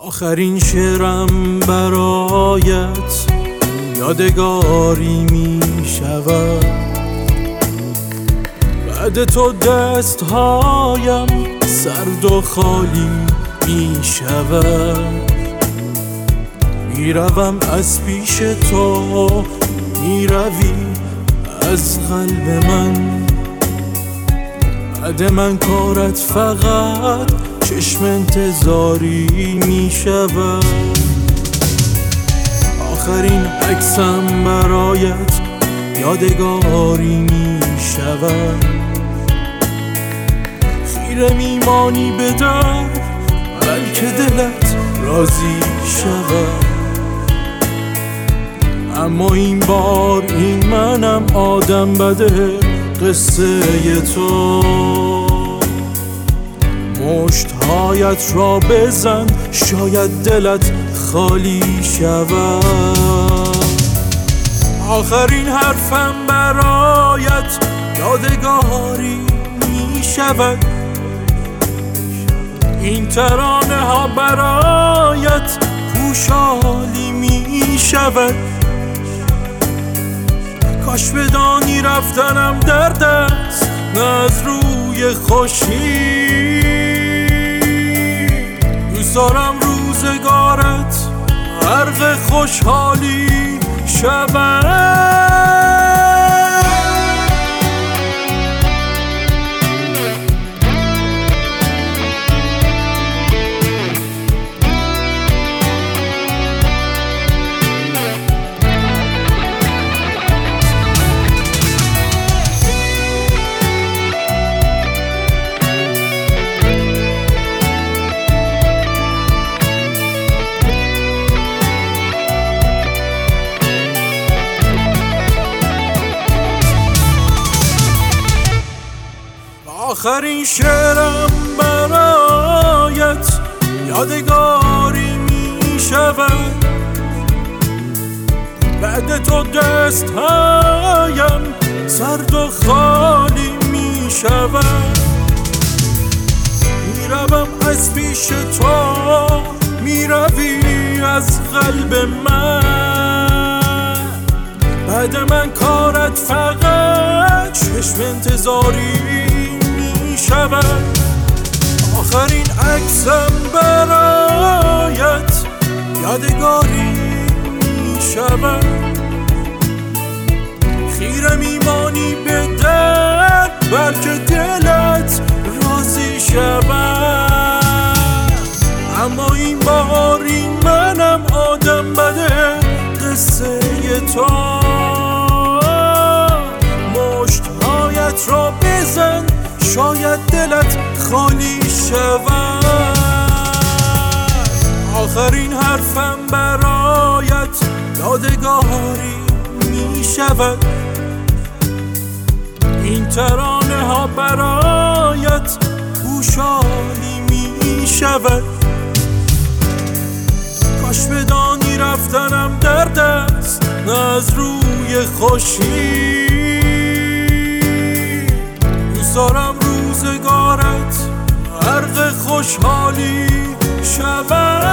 آخرین شعرم برایت یادگاری می شود. بعد تو دستهایم سرد و خالی می شود. میروم از پیش تو، میروی از قلب من. بعد من کارت فقط چشم انتظاری می شود. آخرین عکسم برایت یادگاری می شود. خیره میمانی به در بلکه دلت راضی شود. اما این بار این منم آدم بده قصه تو. مشتهایت را بزن شاید دلت خالی شود. آخرین حرفم برایت یادگاری می شود. این ترانه ها برایت خوشحالی می شود. کاش بدانی رفتنم درد است نه از روی خوشی. دوست دارم روزگارت غرق خوشحالی شود. آخرین شعرم برایت یادگاری می شود. بعد تو دستهایم سرد و خالی می شود. میروم از پیش تو، میروی از قلب من. بعد من کارت فقط چشم انتظاری شود. آخرین عکسم برایت یادگاری می شود. خیره میمانی به در بلکه دلت راضی شود. اما این بار این منم آدم بده قصه تو. مشتهایت را بزن شاید دلت خالی شود. آخرین حرفم برایت یادگاری می شود. این ترانه ها برایت خوشحالی می شود. کاش بدانی رفتنم درد است نه از روی خوشی. دوست دارم روزگارت غرق خوشحالی شود.